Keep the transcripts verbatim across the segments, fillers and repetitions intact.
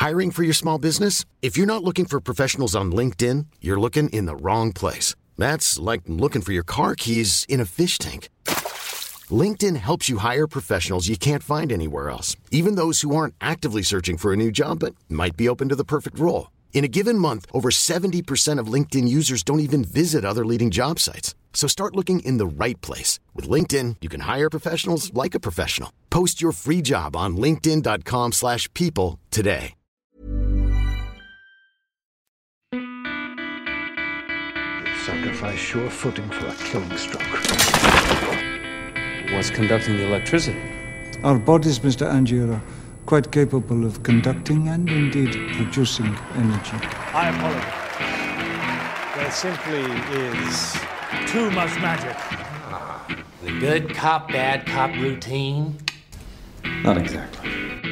Hiring for your small business? If you're not looking for professionals on LinkedIn, you're looking in the wrong place. That's like looking for your car keys in a fish tank. LinkedIn helps you hire professionals you can't find anywhere else, even those who aren't actively searching for a new job but might be open to the perfect role. In a given month, over seventy percent of LinkedIn users don't even visit other leading job sites. So start looking in the right place. With LinkedIn, you can hire professionals like a professional. Post your free job on linkedin.com slash people today. Sacrifice sure footing for a killing stroke. What's conducting the electricity? Our bodies, Mister Angier, are quite capable of conducting and indeed producing energy. I apologize. There simply is too much magic. Ah, the good cop, bad cop routine? Not exactly.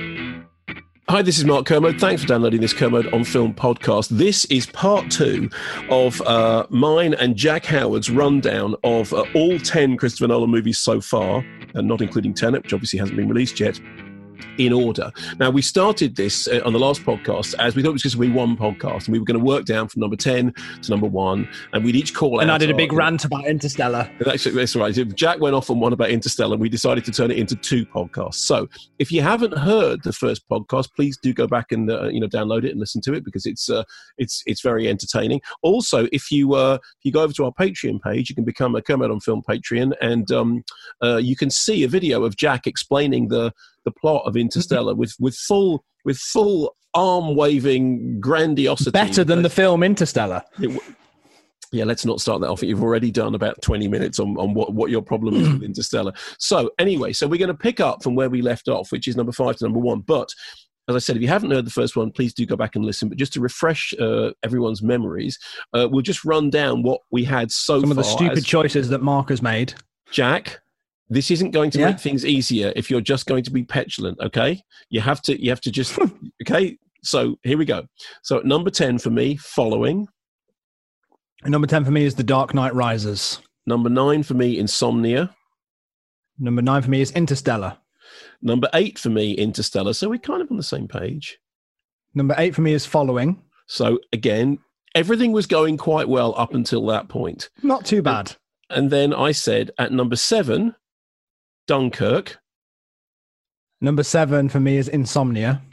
Hi, this is Mark Kermode. Thanks for downloading this Kermode on Film podcast. This is part two of uh, mine and Jack Howard's rundown of uh, all ten Christopher Nolan movies so far, and not including Tenet, which obviously hasn't been released yet, in order. Now, we started this uh, on the last podcast as we thought it was just going to be one podcast, and we were going to work down from number ten to number one, and we'd each call out. And I did a our, big rant about Interstellar. That's, that's right. Jack went off on one about Interstellar, and we decided to turn it into two podcasts. So, if you haven't heard the first podcast, please do go back and uh, you know download it and listen to it because it's uh, it's it's very entertaining. Also, if you uh, if you go over to our Patreon page, you can become a Kermode on Film Patreon, and um, uh, you can see a video of Jack explaining the the plot of Interstellar with, with full with full arm waving grandiosity. Better than the film Interstellar. It, yeah, let's not start that off. You've already done about twenty minutes on, on what, what your problem is with Interstellar. So anyway, so we're going to pick up from where we left off, which is number five to number one. But as I said, if you haven't heard the first one, please do go back and listen. But just to refresh uh, everyone's memories, uh, we'll just run down what we had so Some far. Some of the stupid as, choices that Mark has made. Jack, this isn't going to yeah. make things easier if you're just going to be petulant, okay? You have to you have to just okay? So here we go. So at number ten for me, Following. And number ten for me is The Dark Knight Rises. Number nine for me, Insomnia. Number nine for me is Interstellar. Number eight for me, Interstellar. So we're kind of on the same page. Number eight for me is Following. So again, everything was going quite well up until that point. Not too bad. And then I said at number seven, Dunkirk. Number seven for me is Insomnia.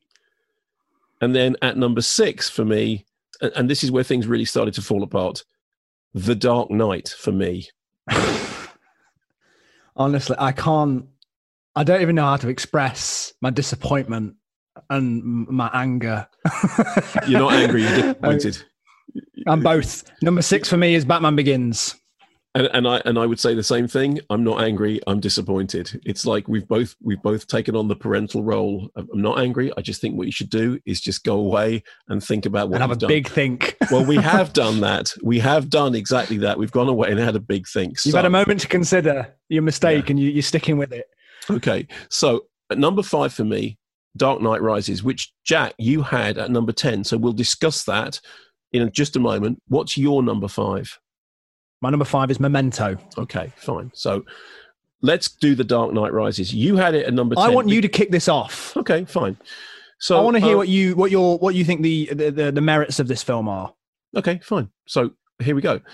And then at number six for me, and this is where things really started to fall apart, The Dark Knight for me. Honestly, I can't, I don't even know how to express my disappointment and my anger. You're not angry, you're disappointed. I'm both. Number six for me is Batman Begins. And, and I and I would say the same thing. I'm not angry. I'm disappointed. It's like we've both we've both taken on the parental role. I'm not angry. I just think what you should do is just go away and think about what and have you've a done. big think. Well, we have done that. We have done exactly that. We've gone away and had a big think. You've so, had a moment to consider your mistake, yeah. and you, you're sticking with it. Okay. So at number five for me, Dark Knight Rises, which Jack you had at number ten. So we'll discuss that in just a moment. What's your number five? My number five is Memento. Okay, fine. So let's do The Dark Knight Rises. You had it at number ten. I want you to kick this off. Okay, fine. So I want to hear uh, what you what your what you think the, the the the merits of this film are. Okay, fine. So here we go.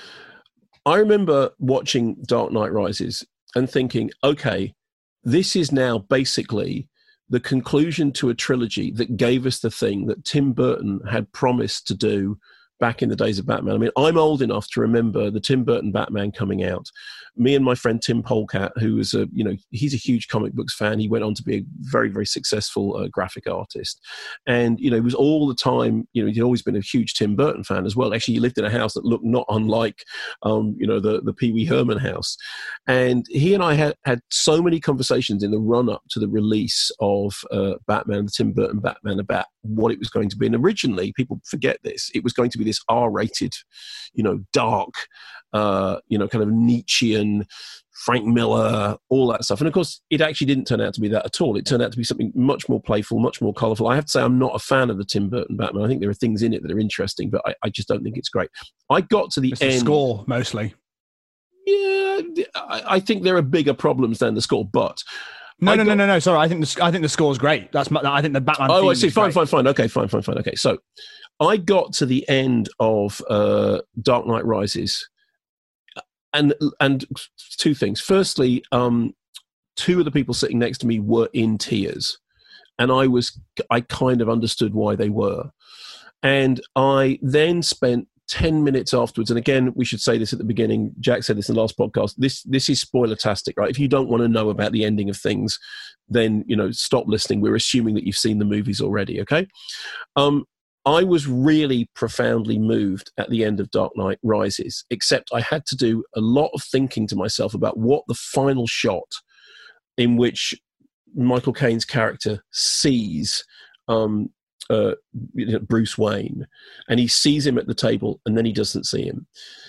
I remember watching Dark Knight Rises and thinking, okay, this is now basically the conclusion to a trilogy that gave us the thing that Tim Burton had promised to do back in the days of Batman. I mean, I'm old enough to remember the Tim Burton Batman coming out. Me and my friend Tim Polkat, who was a, you know, he's a huge comic books fan. He went on to be a very, very successful uh, graphic artist. And, you know, he was all the time, you know, he'd always been a huge Tim Burton fan as well. Actually, he lived in a house that looked not unlike, um, you know, the, the Pee Wee Herman house. And he and I had, had so many conversations in the run-up to the release of uh, Batman, the Tim Burton Batman, about what it was going to be. And originally, people forget this, it was going to be this R-rated, you know, dark, uh, you know, kind of Nietzschean, Frank Miller, all that stuff. And of course, it actually didn't turn out to be that at all. It turned out to be something much more playful, much more colourful. I have to say, I'm not a fan of the Tim Burton Batman. I think there are things in it that are interesting, but I, I just don't think it's great. I got to the it's end. The score, mostly. Yeah, I, I think there are bigger problems than the score, but No, I no, got, no, no, no. Sorry, I think the I think the score's great. That's my, I think the Batman. Oh, theme I see. is Fine, great. fine, fine. Okay, fine, fine, fine. Okay, so I got to the end of uh, Dark Knight Rises, and and two things. Firstly, um, two of the people sitting next to me were in tears, and I was I kind of understood why they were, and I then spent ten minutes afterwards, and again, we should say this at the beginning. Jack said this in the last podcast. This this is spoiler-tastic, right? If you don't want to know about the ending of things, then, you know, stop listening. We're assuming that you've seen the movies already, okay? Um, I was really profoundly moved at the end of Dark Knight Rises, except I had to do a lot of thinking to myself about what the final shot in which Michael Caine's character sees um, uh, Bruce Wayne, and he sees him at the table, and then he doesn't see him.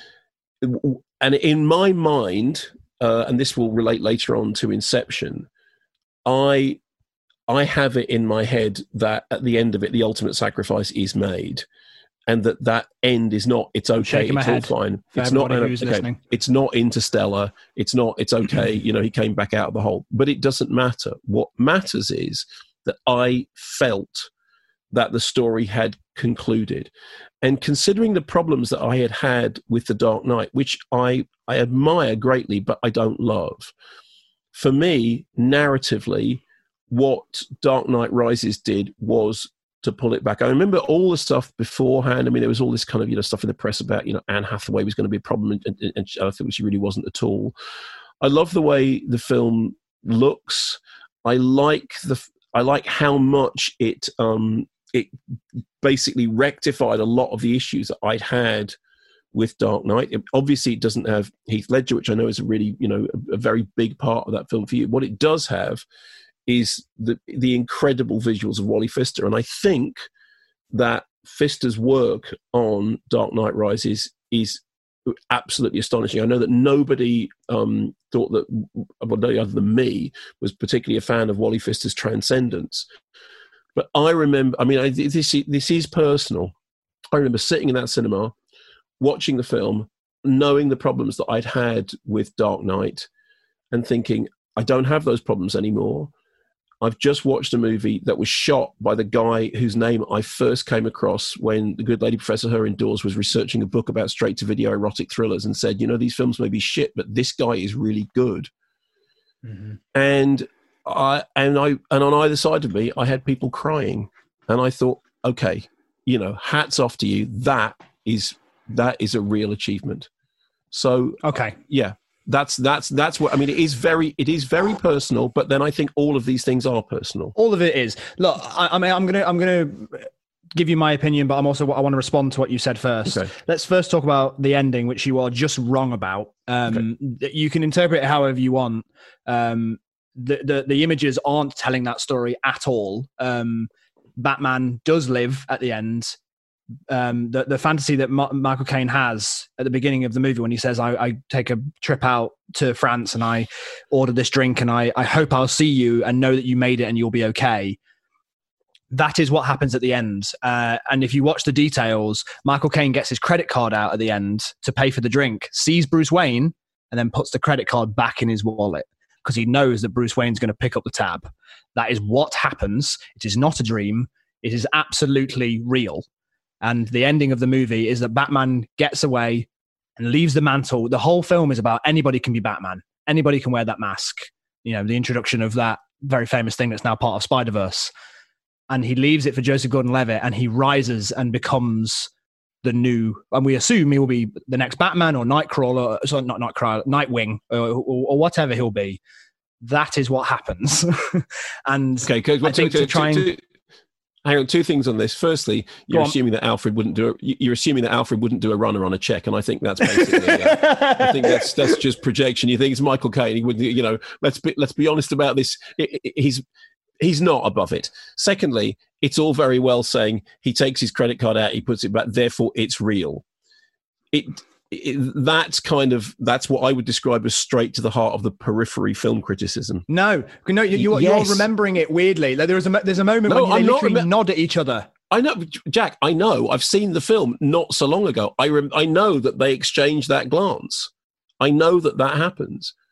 And in my mind, uh, and this will relate later on to Inception, I I have it in my head that at the end of it, the ultimate sacrifice is made, and that that end is not, it's okay, it's all fine. It's not, okay, it's not Interstellar. It's not, it's okay. You know, he came back out of the hole, but it doesn't matter. What matters is that I felt that the story had concluded. And considering the problems that I had had with The Dark Knight, which I, I admire greatly, but I don't love, for me, narratively, what Dark Knight Rises did was to pull it back. I remember all the stuff beforehand. I mean, there was all this kind of, you know, stuff in the press about, you know, Anne Hathaway was going to be a problem, and, and, and I think she really wasn't at all. I love the way the film looks. I like the, I like how much it, um, it basically rectified a lot of the issues that I'd had with Dark Knight. It, obviously, it doesn't have Heath Ledger, which I know is a really, you know, a, a very big part of that film for you. What it does have is the the incredible visuals of Wally Pfister. And I think that Pfister's work on Dark Knight Rises is absolutely astonishing. I know that nobody um, thought that, well, nobody other than me, was particularly a fan of Wally Pfister's Transcendence. But I remember, I mean, I, this, this is personal. I remember sitting in that cinema, watching the film, knowing the problems that I'd had with Dark Knight, and thinking, I don't have those problems anymore. I've just watched a movie that was shot by the guy whose name I first came across when the good lady Professor Her Indoors was researching a book about straight-to-video erotic thrillers, and said, you know, these films may be shit, but this guy is really good. Mm-hmm. And I and I and on either side of me, I had people crying, and I thought, okay, you know, hats off to you. That is that is a real achievement. So, okay, yeah. That's that's that's what I mean. It is very it is very personal, but then I think all of these things are personal. All of it is. Look, I, I mean, I'm gonna I'm gonna give you my opinion, but I'm also I want to respond to what you said first. Okay. Let's first talk about the ending, which you are just wrong about. Um, okay. You can interpret it however you want. Um, the, the the images aren't telling that story at all. Um, Batman does live at the end. Um, the, the fantasy that Ma- Michael Caine has at the beginning of the movie when he says, I, I take a trip out to France and I order this drink and I, I hope I'll see you and know that you made it and you'll be okay. That is what happens at the end. Uh, and if you watch the details, Michael Caine gets his credit card out at the end to pay for the drink, sees Bruce Wayne, and then puts the credit card back in his wallet because he knows that Bruce Wayne's going to pick up the tab. That is what happens. It is not a dream. It is absolutely real. And the ending of the movie is that Batman gets away and leaves the mantle. The whole film is about anybody can be Batman. Anybody can wear that mask. You know, the introduction of that very famous thing that's now part of Spider-Verse. And he leaves it for Joseph Gordon-Levitt, and he rises and becomes the new, and we assume he will be the next Batman or Nightcrawler, sorry, not Nightcrawler, Nightwing, or, or, or whatever he'll be. That is what happens. And okay, okay, I think to, to try and... To, Hang on, two things on this. Firstly, you're assuming that Alfred wouldn't do a, you're assuming that Alfred wouldn't do a runner on a check, and I think that's basically. uh, I think that's that's just projection. You think it's Michael Caine? He would, you know. Let's be let's be honest about this. It, it, he's he's not above it. Secondly, it's all very well saying he takes his credit card out, he puts it back, therefore it's real. It. It, that's kind of that's what I would describe as straight to the heart of the periphery film criticism. No, no, you, you, yes. you're remembering it weirdly. Like there is a there's a moment no, when they I'm literally rem- nod at each other. I know, Jack. I know. I've seen the film not so long ago. I rem- I know that they exchange that glance. I know that that happens.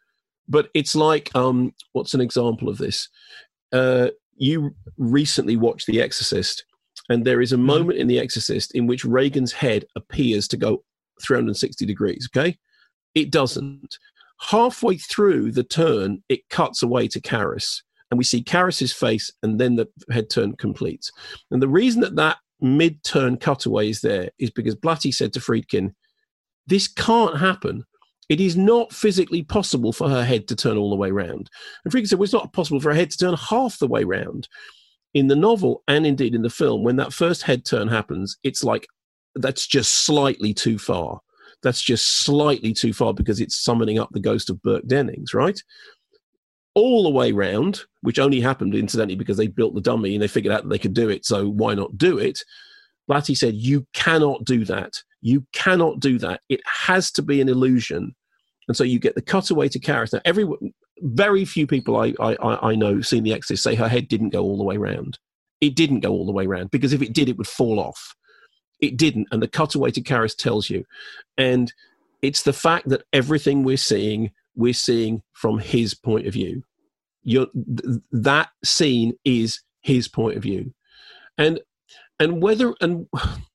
But it's like, um, what's an example of this? Uh, you recently watched The Exorcist, and there is a moment in The Exorcist in which Reagan's head appears to go three hundred sixty degrees, okay? It doesn't. Halfway through the turn, it cuts away to Karras, and we see Karras's face, and then the head turn completes. And the reason that that mid-turn cutaway is there is because Blatty said to Friedkin, this can't happen. It is not physically possible for her head to turn all the way round. And Friedkin said, well, it's not possible for her head to turn half the way round. In the novel, and indeed in the film, when that first head turn happens, it's like, that's just slightly too far. That's just slightly too far because it's summoning up the ghost of Burke Dennings, right? All the way round, which only happened, incidentally, because they built the dummy and they figured out that they could do it, so why not do it? Blatty said, you cannot do that. You cannot do that. It has to be an illusion. And so you get the cutaway to Karras. Now, every, very few people I, I, I know seen The Exorcist say her head didn't go all the way round. It didn't go all the way round, because if it did, it would fall off. It didn't, and the cutaway to Karras tells you. And it's the fact that everything we're seeing, we're seeing from his point of view. You're, th- that scene is his point of view. And and whether, and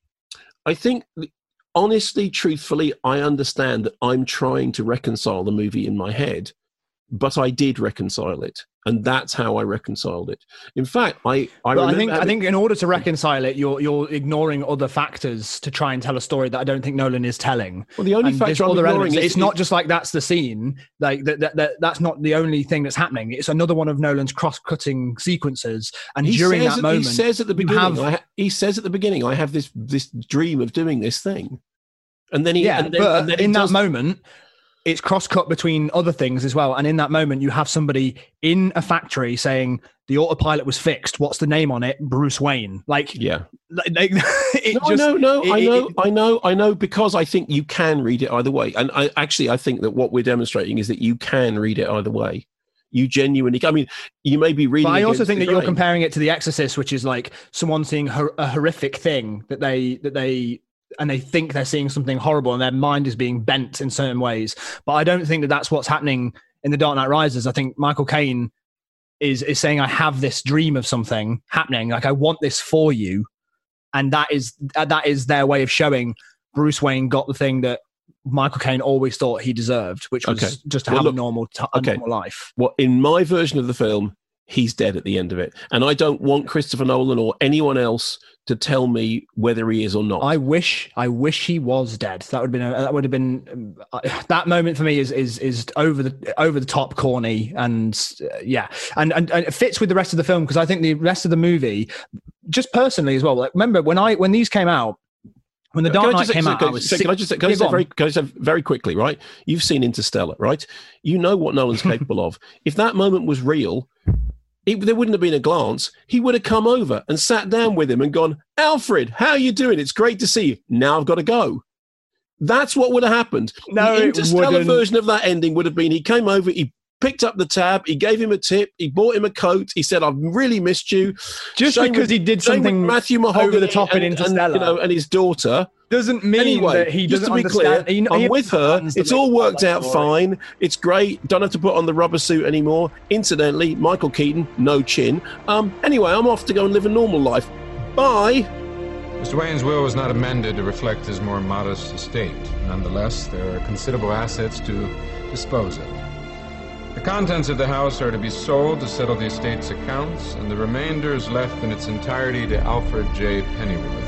I think, honestly, truthfully, I understand that I'm trying to reconcile the movie in my head, but I did reconcile it. And that's how I reconciled it. In fact, I I, I think having, I think in order to reconcile it, you're you're ignoring other factors to try and tell a story that I don't think Nolan is telling. Well, the only and factor I'm ignoring is, it's not just like that's the scene. Like that, that, that that's not the only thing that's happening. It's another one of Nolan's cross-cutting sequences. And during that at, moment, he says at the beginning, have, I ha- he says at the beginning, I have this this dream of doing this thing, and then he yeah, and then, but and then in that does, moment. It's cross-cut between other things as well. And in that moment, you have somebody in a factory saying, the autopilot was fixed. What's the name on it? Bruce Wayne. Like, yeah. Like, it no, just, no, no, it, I know, it, I know, I know, because I think you can read it either way. And I actually, I think that what we're demonstrating is that you can read it either way. You genuinely, I mean, you may be reading. But I also think that grain. you're comparing it to The Exorcist, which is like someone seeing hor- a horrific thing that they, that they, and they think they're seeing something horrible and their mind is being bent in certain ways. But I don't think that that's what's happening in The Dark Knight Rises. I think Michael Caine is is saying, I have this dream of something happening. Like, I want this for you. And that is that is their way of showing Bruce Wayne got the thing that Michael Caine always thought he deserved, which was okay. just to well, have look, a, normal, t- a okay. normal life. Well, in my version of the film, he's dead at the end of it. And I don't want Christopher Nolan or anyone else to tell me whether he is or not. I wish, I wish he was dead. That would have been, a, that would have been, uh, that moment for me is is is over the over the top corny, and uh, yeah, and, and and it fits with the rest of the film, because I think the rest of the movie, just personally as well. Like, remember when I when these came out, when The Dark Knight came out, I was so can I just say, can I say very, can I say very quickly, right? You've seen Interstellar, right? You know what Nolan's capable of. If that moment was real, It, there wouldn't have been a glance. He would have come over and sat down with him and gone, Alfred, how are you doing? It's great to see you. Now I've got to go. That's what would have happened. No, the Interstellar wouldn't. version of that ending would have been, he came over, he picked up the tab, he gave him a tip, he bought him a coat, he said, I've really missed you. Just Shane because with, he did something Matthew Mahogany over the top and, in Interstellar. And, you know, and his daughter. Doesn't mean anyway, that he doesn't just to be understand. clear, he, I'm he with her. It's all worked out story. fine. It's great. Don't have to put on the rubber suit anymore. Incidentally, Michael Keaton, no chin. Um. Anyway, I'm off to go and live a normal life. Bye. Mister Wayne's will was not amended to reflect his more modest estate. Nonetheless, there are considerable assets to dispose of. The contents of the house are to be sold to settle the estate's accounts, and the remainder is left in its entirety to Alfred J. Pennyworth.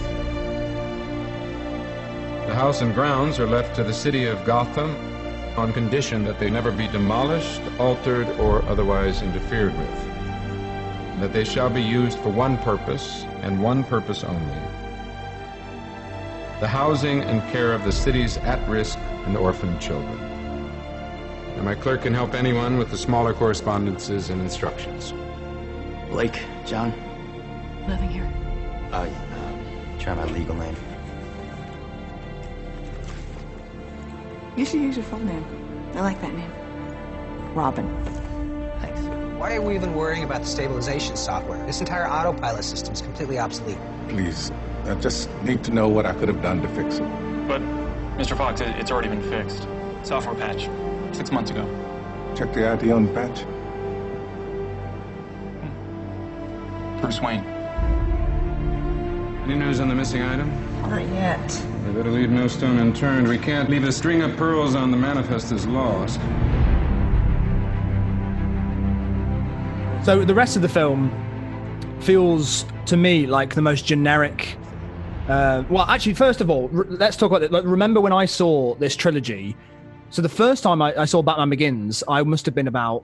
The house and grounds are left to the city of Gotham on condition that they never be demolished, altered, or otherwise interfered with, and that they shall be used for one purpose and one purpose only: the housing and care of the city's at-risk and orphan children. And my clerk can help anyone with the smaller correspondences and instructions. Blake, John? Living here. Uh, uh, try my legal name. You should use your full name. I like that name. Robin. Thanks. Why are we even worrying about the stabilization software? This entire autopilot system is completely obsolete. Please, I just need to know what I could have done to fix it. But, Mister Fox, it, it's already been fixed. Software patch, six months ago. Check the I D on the badge. Bruce Wayne. Any news on the missing item? Not yet. We better leave no stone unturned. We can't leave a string of pearls on the manifest as lost. So the rest of the film feels to me like the most generic. Uh, well, actually, first of all, re- let's talk about it. Like, remember when I saw this trilogy? So the first time I, I saw Batman Begins, I must have been about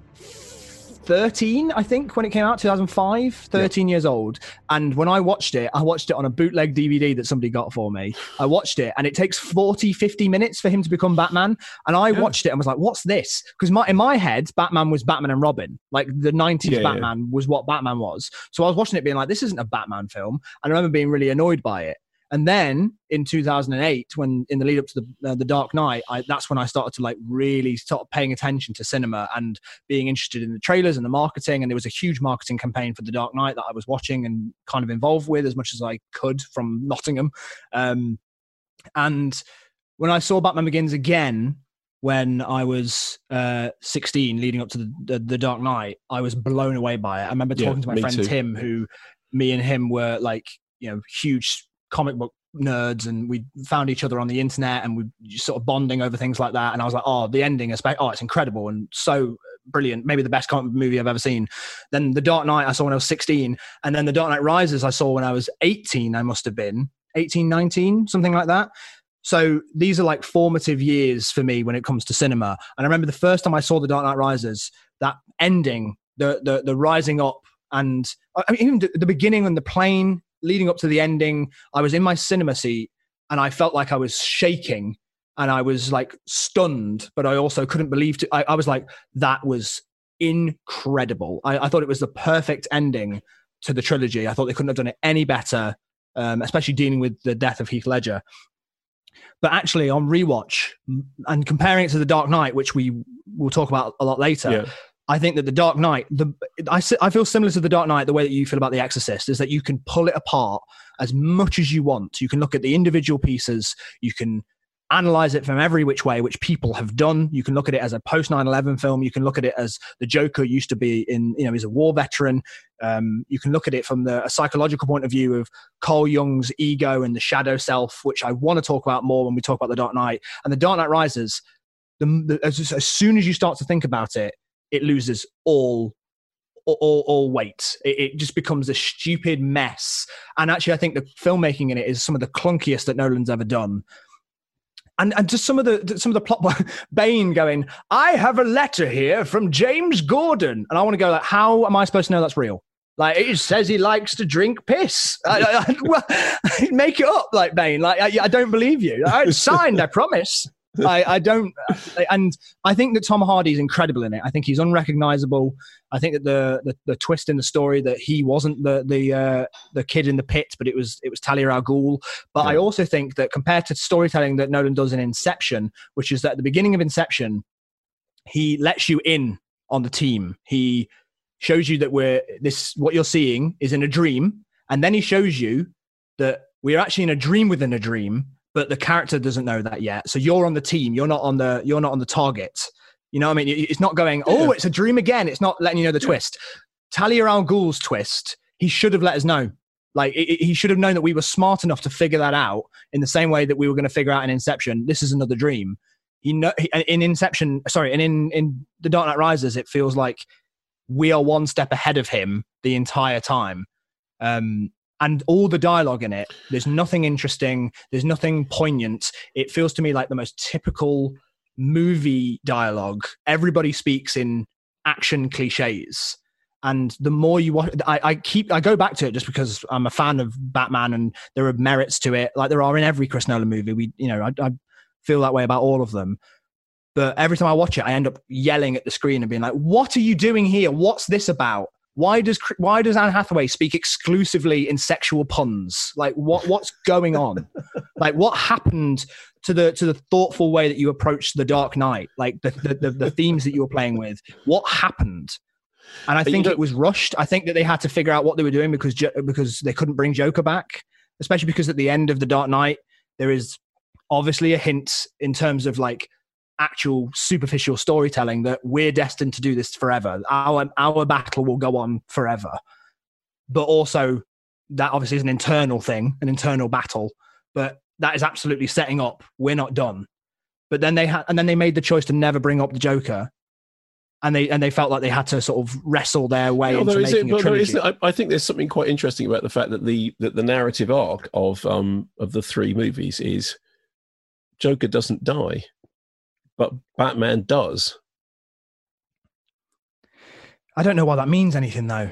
thirteen, I think, when it came out, two thousand five, thirteen yep. years old. And when I watched it, I watched it on a bootleg D V D that somebody got for me. I watched it and it takes forty, fifty minutes for him to become Batman. And I yeah. watched it and was like, what's this? Because my, in my head, Batman was Batman and Robin. Like the nineties yeah, Batman yeah. was what Batman was. So I was watching it being like, this isn't a Batman film. And I remember being really annoyed by it. And then in two thousand eight, when in the lead up to the uh, the Dark Knight, I, that's when I started to like really start paying attention to cinema and being interested in the trailers and the marketing. And there was a huge marketing campaign for the Dark Knight that I was watching and kind of involved with as much as I could from Nottingham. Um, and when I saw Batman Begins again, when I was uh, sixteen, leading up to the, the the Dark Knight, I was blown away by it. I remember talking yeah, to my friend too. Tim, who me and him were like, you know, huge comic book nerds, and we found each other on the internet and we sort of bonding over things like that. And I was like, oh, the ending, oh, it's incredible and so brilliant. Maybe the best comic book movie I've ever seen. Then the Dark Knight I saw when I was sixteen. And then the Dark Knight Rises I saw when I was eighteen, I must have been eighteen, nineteen, something like that. So these are like formative years for me when it comes to cinema. And I remember the first time I saw the Dark Knight Rises, that ending, the the, the rising up, and I mean, even the beginning on the plane, leading up to the ending, I was in my cinema seat and I felt like I was shaking and I was like stunned, but I also couldn't believe it. I, I was like, that was incredible. I, I thought it was the perfect ending to the trilogy. I thought they couldn't have done it any better, um, especially dealing with the death of Heath Ledger. But actually on rewatch and comparing it to The Dark Knight, which we will talk about a lot later, yeah. I think that The Dark Knight, the I, I feel similar to The Dark Knight, the way that you feel about The Exorcist, is that you can pull it apart as much as you want. You can look at the individual pieces. You can analyze it from every which way, which people have done. You can look at it as a post nine eleven film. You can look at it as the Joker used to be in, you know, he's a war veteran. Um, you can look at it from the a psychological point of view of Carl Jung's ego and the shadow self, which I want to talk about more when we talk about The Dark Knight. And The Dark Knight Rises, the, the, as, as soon as you start to think about it, it loses all, all, all weight. It, it just becomes a stupid mess. And actually, I think the filmmaking in it is some of the clunkiest that Nolan's ever done. And and just some of the some of the plot, Bane going, I have a letter here from James Gordon, and I want to go like, how am I supposed to know that's real? Like, it says he likes to drink piss. I, I, I, well, make it up, like Bane. Like, I, I don't believe you. I signed, I promise. I, I don't, and I think that Tom Hardy is incredible in it. I think he's unrecognizable. I think that the the, the twist in the story that he wasn't the the uh, the kid in the pit, but it was it was Talia al Ghul. But yeah. I also think that compared to storytelling that Nolan does in Inception, which is that at the beginning of Inception, he lets you in on the team. He shows you that we're this what you're seeing is in a dream, and then he shows you that we're actually in a dream within a dream. But the character doesn't know that yet. So you're on the team. You're not on the. You're not on the target. You know what I mean? It's not going, oh, it's a dream again. It's not letting you know the yeah. twist. Talia al Ghul's twist, he should have let us know. Like, it, he should have known that we were smart enough to figure that out in the same way that we were going to figure out in Inception, this is another dream. He know in Inception, sorry, and in, in The Dark Knight Rises, it feels like we are one step ahead of him the entire time. Um, And all the dialogue in it, there's nothing interesting. There's nothing poignant. It feels to me like the most typical movie dialogue. Everybody speaks in action cliches. And the more you watch, I, I keep, I go back to it just because I'm a fan of Batman and there are merits to it. Like there are in every Chris Nolan movie. We, you know, I, I feel that way about all of them. But every time I watch it, I end up yelling at the screen and being like, what are you doing here? What's this about? Why does why does Anne Hathaway speak exclusively in sexual puns? Like what what's going on? Like what happened to the to the thoughtful way that you approached The Dark Knight? Like the the, the, the themes that you were playing with. What happened? And I think it was rushed. I think that they had to figure out what they were doing because because they couldn't bring Joker back, especially because at the end of The Dark Knight there is obviously a hint in terms of like actual superficial storytelling that we're destined to do this forever. Our our battle will go on forever. But also, that obviously is an internal thing, an internal battle. But that is absolutely setting up, we're not done. But then they had, and then they made the choice to never bring up the Joker. And they and they felt like they had to sort of wrestle their way yeah, into making it, a trilogy. I, I think there's something quite interesting about the fact that the that the narrative arc of um of the three movies is Joker doesn't die, but Batman does. I don't know why that means anything, though.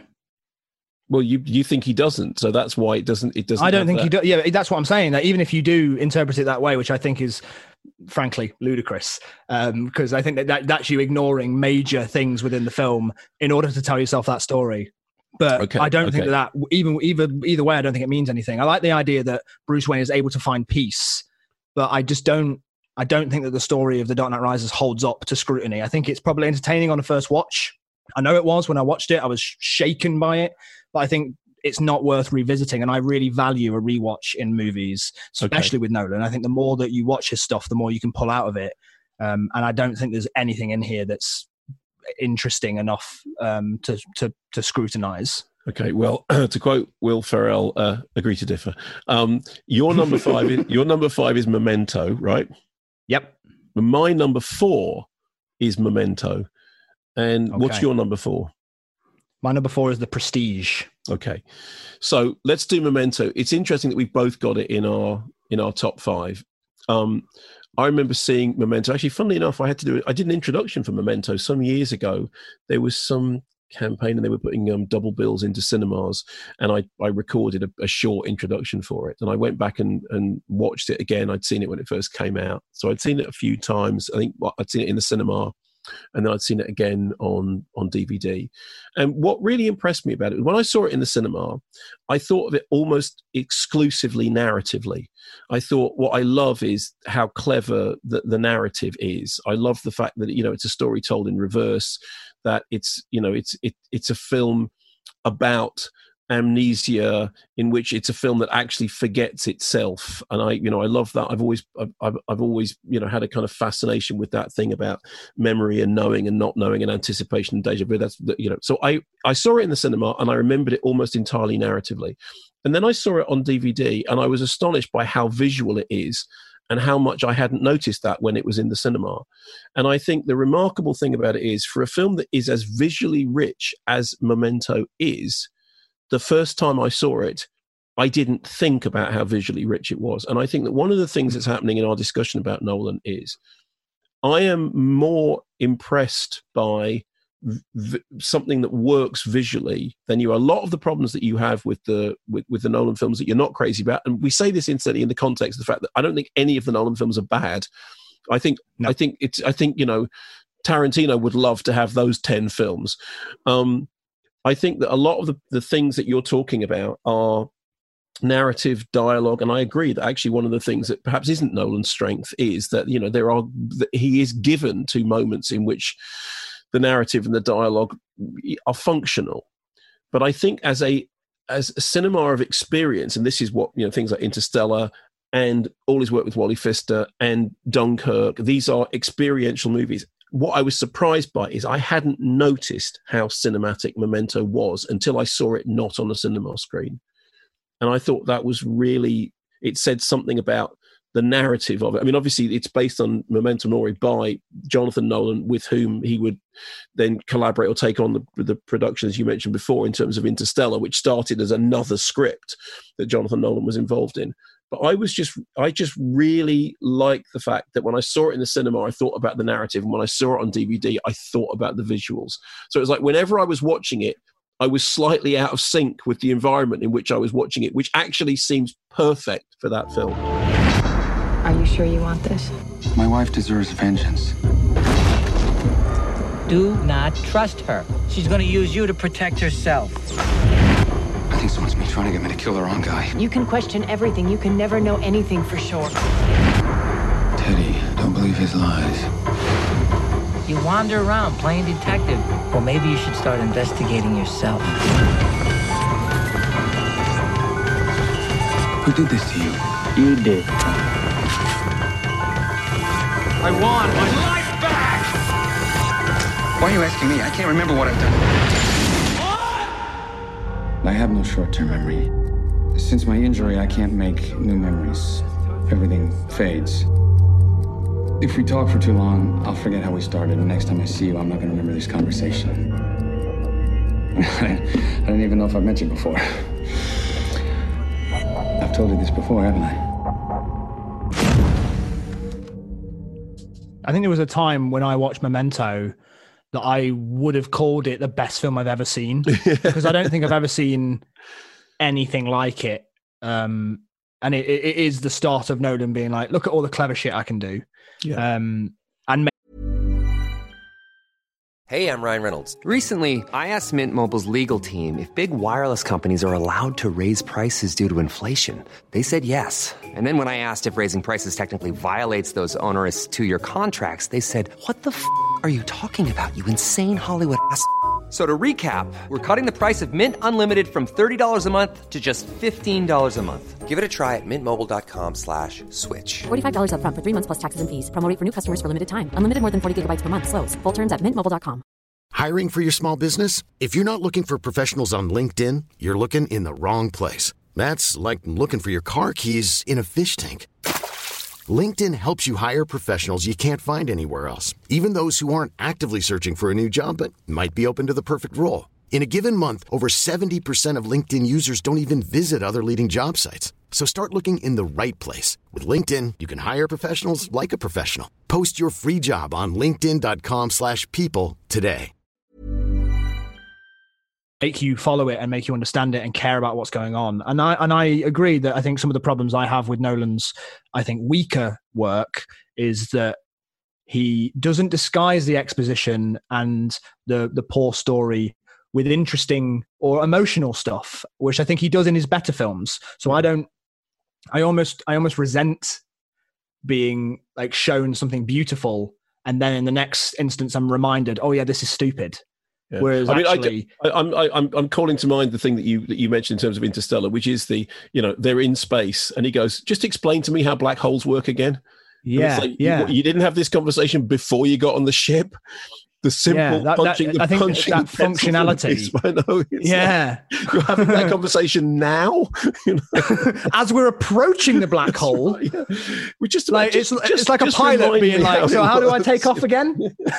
Well, you you think he doesn't, so that's why it doesn't. It doesn't. I don't think that. he does. Yeah, that's what I'm saying. That even if you do interpret it that way, which I think is, frankly, ludicrous, because um, I think that, that that's you ignoring major things within the film in order to tell yourself that story. But okay, I don't okay. think that, that even either either way, I don't think it means anything. I like the idea that Bruce Wayne is able to find peace, but I just don't. I don't think that the story of The Dark Knight Rises holds up to scrutiny. I think it's probably entertaining on a first watch. I know it was when I watched it. I was shaken by it. But I think it's not worth revisiting. And I really value a rewatch in movies, especially okay. with Nolan. I think the more that you watch his stuff, the more you can pull out of it. Um, and I don't think there's anything in here that's interesting enough um, to, to, to scrutinize. Okay, well, to quote Will Ferrell, uh, agree to differ. Um, your number five, is, your number five is Memento, right? Yep. My number four is Memento. And okay. what's your number four? My number four is The Prestige. Okay, so let's do Memento. It's interesting that we've both got it in our in our top five. Um, I remember seeing Memento. Actually, funnily enough, I had to do it. I did an introduction for Memento some years ago. There was some campaign, and they were putting um, double bills into cinemas, and I I recorded a, a short introduction for it. And I went back and and watched it again. I'd seen it when it first came out, so I'd seen it a few times. I think well, I'd seen it in the cinema. And then I'd seen it again on, on D V D. And what really impressed me about it, when I saw it in the cinema, I thought of it almost exclusively narratively. I thought what I love is how clever the, the narrative is. I love the fact that, you know, it's a story told in reverse, that it's, you know, it's it, it's a film about amnesia, in which it's a film that actually forgets itself. And I, you know, I love that. I've always, I've, I've always, you know, had a kind of fascination with that thing about memory and knowing and not knowing and anticipation and deja vu. That's, you know, so I, I saw it in the cinema and I remembered it almost entirely narratively. And then I saw it on D V D and I was astonished by how visual it is and how much I hadn't noticed that when it was in the cinema. And I think the remarkable thing about it is, for a film that is as visually rich as Memento is, the first time I saw it, I didn't think about how visually rich it was. And I think that one of the things that's happening in our discussion about Nolan is I am more impressed by v- something that works visually than you are. A lot of the problems that you have with the with, with the Nolan films that you're not crazy about, and we say this incidentally in the context of the fact that I don't think any of the Nolan films are bad. I think no. I think it's I think you know Tarantino would love to have those ten films. Um, I think that a lot of the, the things that you're talking about are narrative, dialogue, and I agree that actually one of the things that perhaps isn't Nolan's strength is that, you know, there are that he is given to moments in which the narrative and the dialogue are functional. But I think as a as a cinema of experience, and this is what, you know, things like Interstellar and all his work with Wally Pfister and Dunkirk, these are experiential movies. What I was surprised by is I hadn't noticed how cinematic Memento was until I saw it not on a cinema screen. And I thought that was really, it said something about the narrative of it. I mean, obviously it's based on Memento Mori by Jonathan Nolan, with whom he would then collaborate or take on the, the production, as you mentioned before, in terms of Interstellar, which started as another script that Jonathan Nolan was involved in. But I was just, I just really liked the fact that when I saw it in the cinema, I thought about the narrative. And when I saw it on D V D, I thought about the visuals. So it was like whenever I was watching it, I was slightly out of sync with the environment in which I was watching it, which actually seems perfect for that film. Are you sure you want this? My wife deserves vengeance. Do not trust her. She's going to use you to protect herself. I think someone's been trying to get me to kill the wrong guy. You can question everything. You can never know anything for sure. Teddy, don't believe his lies. You wander around playing detective. Well, maybe you should start investigating yourself. Who did this to you? You did. I want my life back! Why are you asking me? I can't remember what I've done. I have no short-term memory. Since my injury, I can't make new memories. Everything fades. If we talk for too long, I'll forget how we started, and next time I see you, I'm not going to remember this conversation. I, I don't even know if I've met you before. I've told you this before, haven't I? I think there was a time when I watched Memento that I would have called it the best film I've ever seen, because I don't think I've ever seen anything like it. Um, and it, it is the start of Nolan being like, look at all the clever shit I can do. Yeah. Um, and Hey, I'm Ryan Reynolds. Recently, I asked Mint Mobile's legal team if big wireless companies are allowed to raise prices due to inflation. They said yes. And then when I asked if raising prices technically violates those onerous two-year contracts, they said, what the f*** are you talking about, you insane Hollywood ass f- So to recap, we're cutting the price of Mint Unlimited from thirty dollars a month to just fifteen dollars a month. Give it a try at mintmobile.com slash switch. forty-five dollars up front for three months plus taxes and fees. Promo rate for new customers for limited time. Unlimited more than forty gigabytes per month. Slows full terms at mint mobile dot com. Hiring for your small business? If you're not looking for professionals on LinkedIn, you're looking in the wrong place. That's like looking for your car keys in a fish tank. LinkedIn helps you hire professionals you can't find anywhere else, even those who aren't actively searching for a new job but might be open to the perfect role. In a given month, over seventy percent of LinkedIn users don't even visit other leading job sites. So start looking in the right place. With LinkedIn, you can hire professionals like a professional. Post your free job on linkedin.com slash people today. Make you follow it and make you understand it and care about what's going on. And I and I agree that I think some of the problems I have with Nolan's, I think, weaker work is that he doesn't disguise the exposition and the the poor story with interesting or emotional stuff, which I think he does in his better films. So I don't, I almost, I almost resent being like shown something beautiful, and then in the next instance I'm reminded, oh yeah, this is stupid. Yeah. Whereas I mean, actually, I, I'm I'm I'm calling to mind the thing that you that you mentioned in terms of Interstellar, which is the, you know, they're in space, and he goes, just explain to me how black holes work again. Yeah, like, yeah. You, you didn't have this conversation before you got on the ship. The simple yeah, that, punching, that, the I think punching that functionality. I know, yeah, like, you're having that conversation now. You know? As we're approaching the black hole, right, yeah. We're just about, like just, it's, just, it's like a pilot being like, how "So how do I take off again?"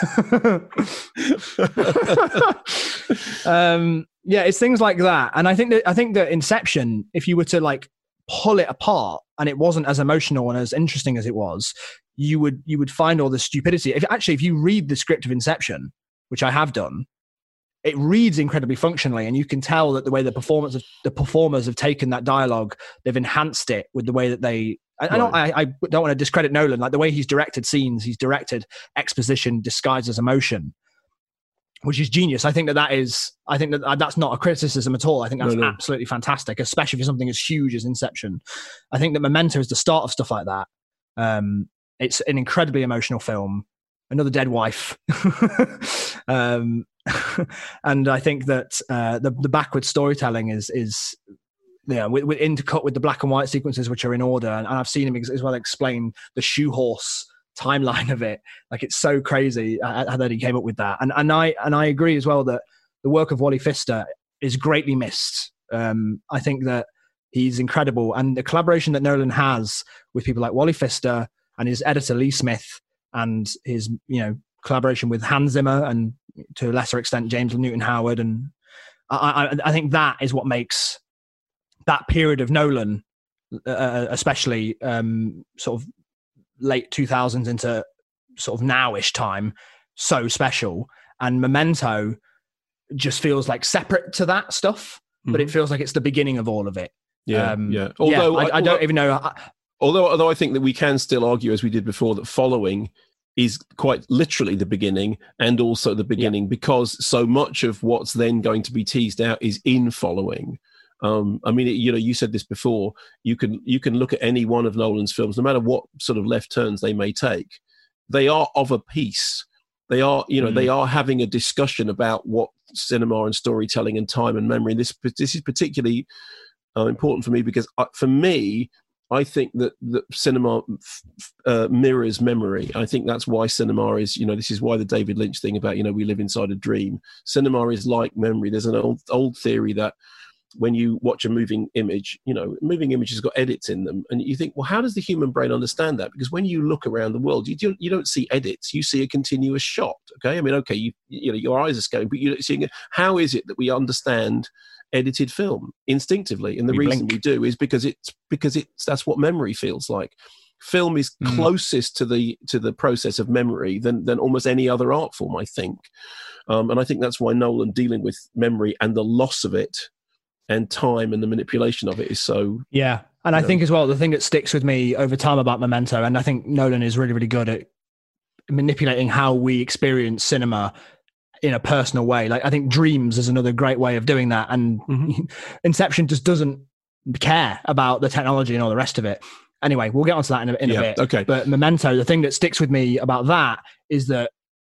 um, yeah, it's things like that, and I think that I think that Inception, if you were to like pull it apart, and it wasn't as emotional and as interesting as it was, you would you would find all the stupidity. If actually, if you read the script of Inception, which I have done, it reads incredibly functionally, and you can tell that the way the performance of the performers have taken that dialogue, they've enhanced it with the way that they. I, right. I don't. I, I don't want to discredit Nolan. Like the way he's directed scenes, he's directed exposition disguised as emotion, which is genius. I think that that is. I think that that's not a criticism at all. I think that's no, no. absolutely fantastic, especially for something as huge as Inception. I think that Memento is the start of stuff like that. Um, it's an incredibly emotional film. Another dead wife. um, and I think that uh, the the backward storytelling is is yeah, with, with intercut with the black and white sequences, which are in order, and, and I've seen him as well explain the shoe horse timeline of it. Like it's so crazy uh, that he came up with that, and and I and I agree as well that the work of Wally Pfister is greatly missed. Um, I think that he's incredible, and the collaboration that Nolan has with people like Wally Pfister and his editor Lee Smith, and his you know collaboration with Hans Zimmer, and to a lesser extent James Newton Howard, and I, I, I think that is what makes that period of Nolan, uh, especially um, sort of late two thousands into sort of nowish time, so special. And Memento just feels like separate to that stuff, mm-hmm. but it feels like it's the beginning of all of it. Yeah, um, yeah. Although yeah, I, I don't even know. Although, although I think that we can still argue, as we did before, that Following is quite literally the beginning and also the beginning, yeah. because so much of what's then going to be teased out is in Following. Um, I mean, you know, you said this before. You can you can look at any one of Nolan's films, no matter what sort of left turns they may take. They are of a piece. They are, you know, mm. they are having a discussion about what cinema and storytelling and time and memory. And this this is particularly uh, important for me because uh, for me, I think that, that cinema uh, mirrors memory. I think that's why cinema is, you know, this is why the David Lynch thing about, you know, we live inside a dream. Cinema is like memory. There's an old old theory that when you watch a moving image, you know, moving image has got edits in them. And you think, well, how does the human brain understand that? Because when you look around the world, you don't, you don't see edits. You see a continuous shot, okay? I mean, okay, you, you know, your eyes are scanning, but you're seeing it. How is it that we understand edited film instinctively? And the we reason blink. we do is because it's because it's that's what memory feels like. Film is mm. closest to the to the process of memory than than almost any other art form, I think. Um, and I think that's why Nolan dealing with memory and the loss of it and time and the manipulation of it is so... Yeah. And I know. think as well, the thing that sticks with me over time about Memento, and I think Nolan is really, really good at manipulating how we experience cinema in a personal way. Like, I think Dreams is another great way of doing that. And mm-hmm. Inception just doesn't care about the technology and all the rest of it. Anyway, we'll get onto that in a, in yeah, a bit. Okay. But Memento, the thing that sticks with me about that is that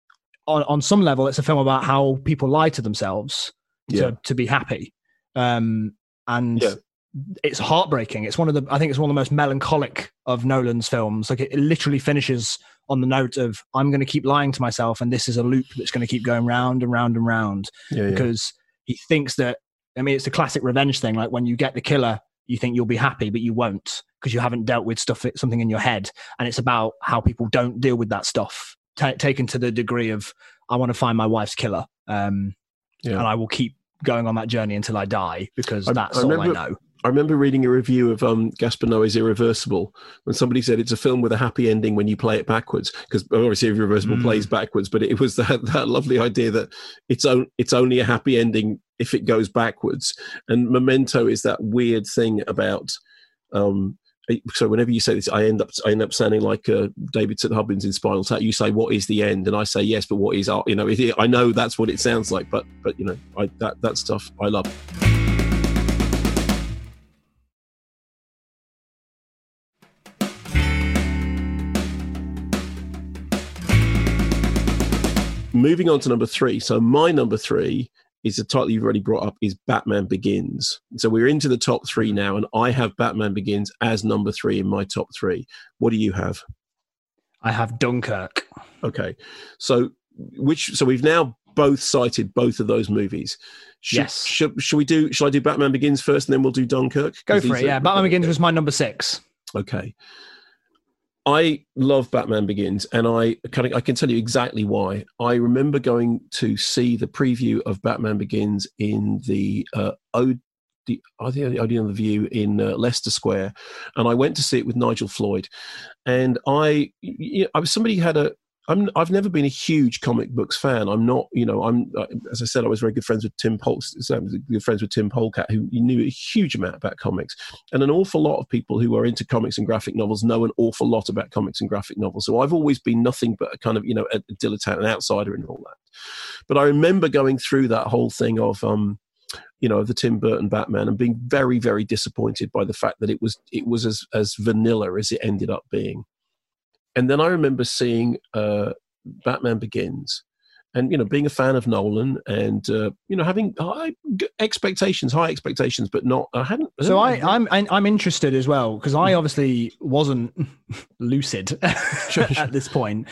on, on some level, it's a film about how people lie to themselves to, yeah. to be happy. Um, and yeah. it's heartbreaking. It's one of the, I think it's one of the most melancholic of Nolan's films. Like, it, it literally finishes on the note of, I'm going to keep lying to myself, and this is a loop that's going to keep going round and round and round. Yeah, because yeah. he thinks that, I mean, it's the classic revenge thing. Like, when you get the killer, you think you'll be happy, but you won't, because you haven't dealt with stuff, something in your head. And it's about how people don't deal with that stuff, t- taken to the degree of, I want to find my wife's killer. Um, yeah. And I will keep going on that journey until I die, because I, that's I remember, all I know. I remember reading a review of um, Gaspar Noé's Irreversible, when somebody said it's a film with a happy ending when you play it backwards, because obviously Irreversible mm. plays backwards, but it was that, that lovely idea that it's, on, it's only a happy ending if it goes backwards. And Memento is that weird thing about... Um, so whenever you say this, I end up I end up sounding like uh, David St. Hubbins in Spinal Tap. You say, "What is the end?" And I say, "Yes, but what is art?" You know, it, I know that's what it sounds like, but but you know, I, that that stuff I love. Moving on to number three. So my number three is the title you've already brought up, is Batman Begins. So we're into the top three now, and I have Batman Begins as number three in my top three. What do you have? I have Dunkirk. Okay. So which so we've now both cited both of those movies. Should, yes. Should, should we do shall I do Batman Begins first and then we'll do Dunkirk? Go for it, are, yeah. Batman Begins was my number six. Okay. I love Batman Begins, and I kind of I can tell you exactly why. I remember going to see the preview of Batman Begins in the uh, O D, I think Odeon the View in uh, Leicester Square, and I went to see it with Nigel Floyd. And I, you know, I was somebody who had a. I'm, I've never been a huge comic books fan. I'm not, you know, I'm, as I said, I was very good friends with Tim Pol, good friends with Tim Polcat, who knew a huge amount about comics. And an awful lot of people who are into comics and graphic novels know an awful lot about comics and graphic novels. So I've always been nothing but a kind of, you know, a, a dilettante, an outsider and all that. But I remember going through that whole thing of, um, you know, the Tim Burton Batman and being very, very disappointed by the fact that it was, it was as, as vanilla as it ended up being. And then I remember seeing uh, Batman Begins, and you know, being a fan of Nolan, and uh, you know, having high expectations, high expectations, but not. I hadn't. I so I, I'm I'm interested as well, because I obviously wasn't lucid sure, sure. at this point.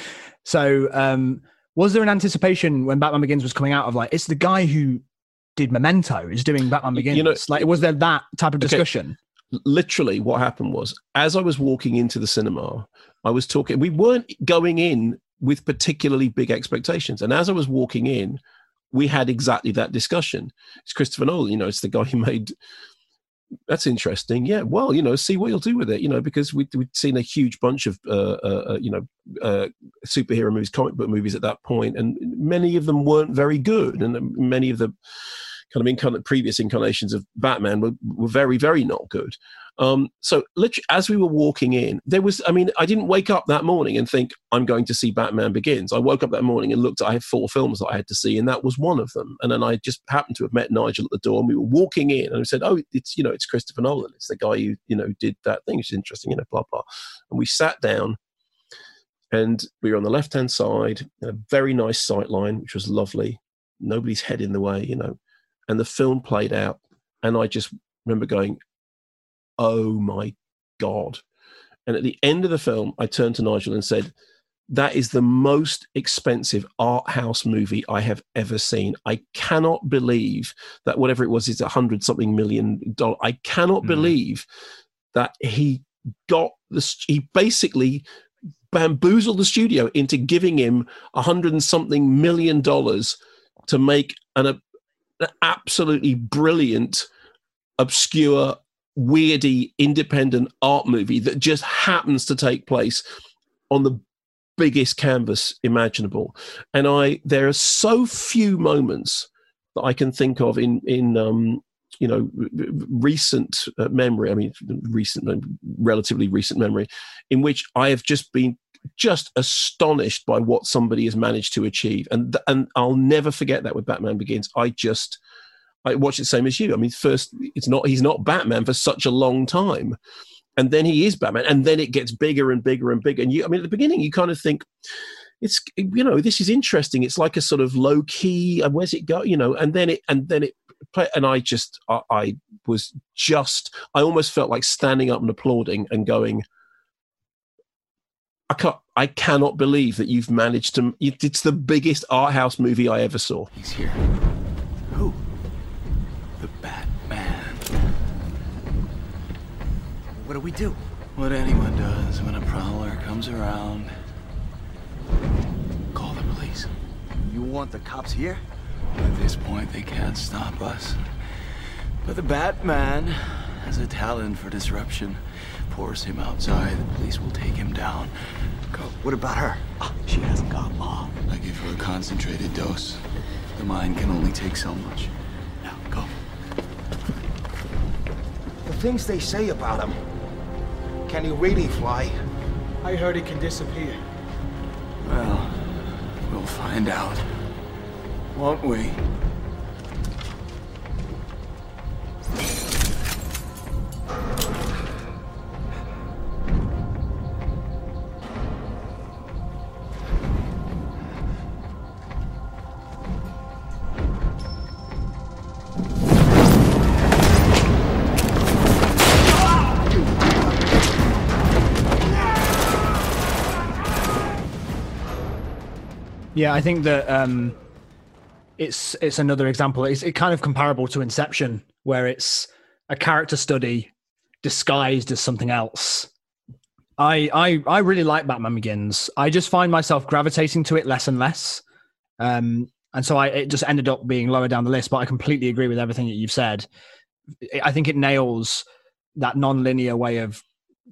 So um, was there an anticipation when Batman Begins was coming out of like, it's the guy who did Memento is doing Batman Begins? You know, like, was there that type of discussion? Okay. Literally, what happened was, as I was walking into the cinema, I was talking, we weren't going in with particularly big expectations. And as I was walking in, we had exactly that discussion. It's Christopher Nolan, you know, it's the guy who made, that's interesting. Yeah, well, you know, see what you'll do with it, you know, because we'd, we'd seen a huge bunch of, uh, uh, you know, uh, superhero movies, comic book movies at that point, and many of them weren't very good. And many of the kind of incarn- previous incarnations of Batman were, were very, very not good. Um, so literally, as we were walking in, there was, I mean, I didn't wake up that morning and think, I'm going to see Batman Begins. I woke up that morning and looked, I had four films that I had to see, and that was one of them. And then I just happened to have met Nigel at the door, and we were walking in, and I said, oh, it's, you know, it's Christopher Nolan. It's the guy who, you know, did that thing, which is interesting, you know, blah, blah. And we sat down, and we were on the left-hand side, a very nice sight line, which was lovely. Nobody's head in the way, you know. And the film played out, and I just remember going, oh my God. And at the end of the film, I turned to Nigel and said, that is the most expensive art house movie I have ever seen. I cannot believe that whatever it was, is a hundred something million dollars. I cannot mm. believe that he got the, he basically bamboozled the studio into giving him a hundred and something million dollars to make an, a, an absolutely brilliant, obscure, weirdy, independent art movie that just happens to take place on the biggest canvas imaginable. And I, there are so few moments that I can think of in, in, um, you know, recent uh, memory, I mean, recent, relatively recent memory, in which I have just been just astonished by what somebody has managed to achieve. And, and I'll never forget that with Batman Begins. I just, I watch it the same as you. I mean, first, it's not, he's not Batman for such a long time. And then he is Batman, and then it gets bigger and bigger and bigger. And you, I mean, at the beginning, you kind of think, it's, you know, this is interesting. It's like a sort of low key, and where's it go? You know, and then it, and then it, and I just, I, I was just, I almost felt like standing up and applauding and going, I can't, I cannot believe that you've managed to, it's the biggest art house movie I ever saw. He's here. Who? The Batman. What do we do? What anyone does when a prowler comes around. Call the police. You want the cops here? At this point, they can't stop us. But the Batman has a talent for disruption. Force him outside, the police will take him down. Go. What about her? Oh, she hasn't got long. I give her a concentrated dose. The mind can only take so much. Now, go. The things they say about him. Can he really fly? I heard he can disappear. Well, we'll find out. Won't we? Yeah, I think that um, it's it's another example. It's it kind of comparable to Inception, where it's a character study disguised as something else. I I I really like Batman Begins. I just find myself gravitating to it less and less, um, and so I it just ended up being lower down the list. But I completely agree with everything that you've said. I think it nails that non-linear way of